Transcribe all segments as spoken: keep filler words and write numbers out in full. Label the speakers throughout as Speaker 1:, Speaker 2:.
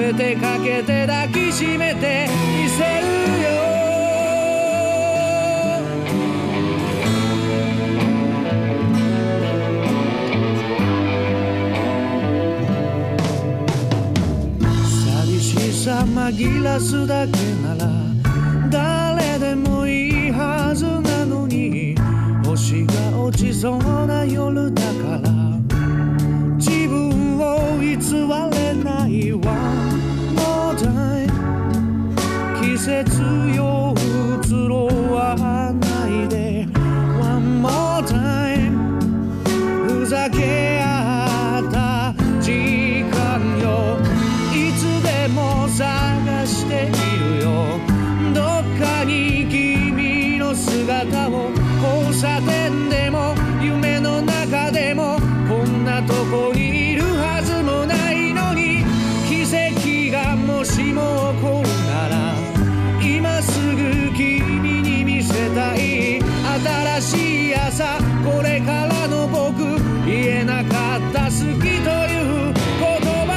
Speaker 1: べてかけて抱きしめてみせるよ。寂しさ紛らすだけなら誰でもいいはずなのに、星が落ちそうな夜だから自分を偽れないわ。もうだい季節よ移ろわないで One more time ふざけ合った時間よ。いつでも探しているよ。どっかに君の姿を、交差点でも夢の中でも、こんなとこにいるはずもないのに、奇跡がもしも起こるなら今すぐ君に見せたい。新しい朝、これからの僕、言えなかった好きという言葉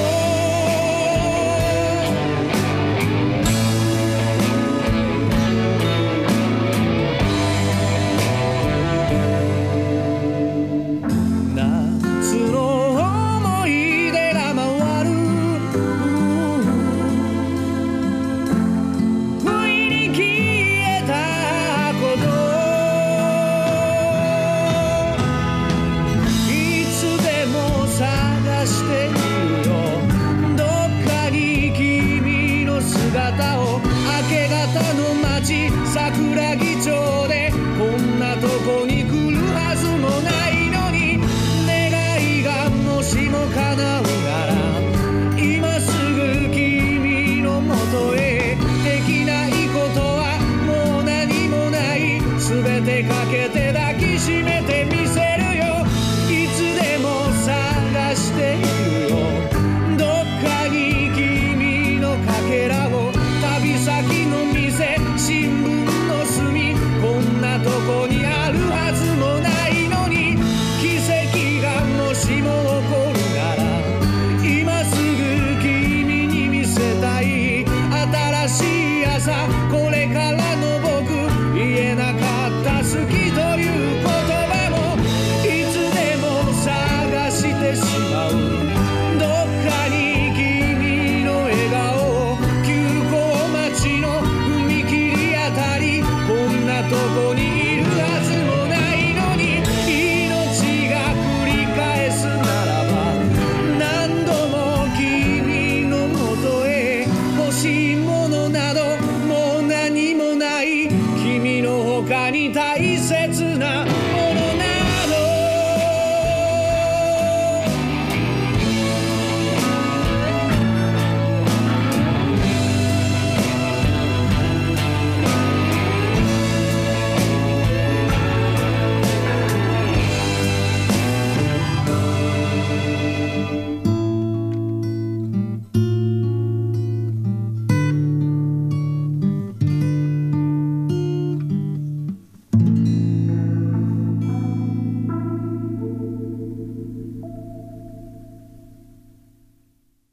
Speaker 1: 桜木町で、こんなとこに来るはずもないのに、願いがもしも叶うなら今すぐ君のもとへ。できないことはもう何もない、全てかけて抱きしめてみせるよ。いつでも探しているよ。どっかに君のかけらを、旅先の店、新聞の隅、こんなとこにあるはずもないのに、奇跡がもしも起こるなら今すぐ君に見せたい。新しい朝、これからの僕、言えなかった好きという言葉もいつでも探してしまう。どっかに君の笑顔、急行待ちの踏切あたり、こんなとこにいるはずもないのに、命が繰り返すならば何度も君のもとへ。欲しいものなどもう何もない、君の他に大切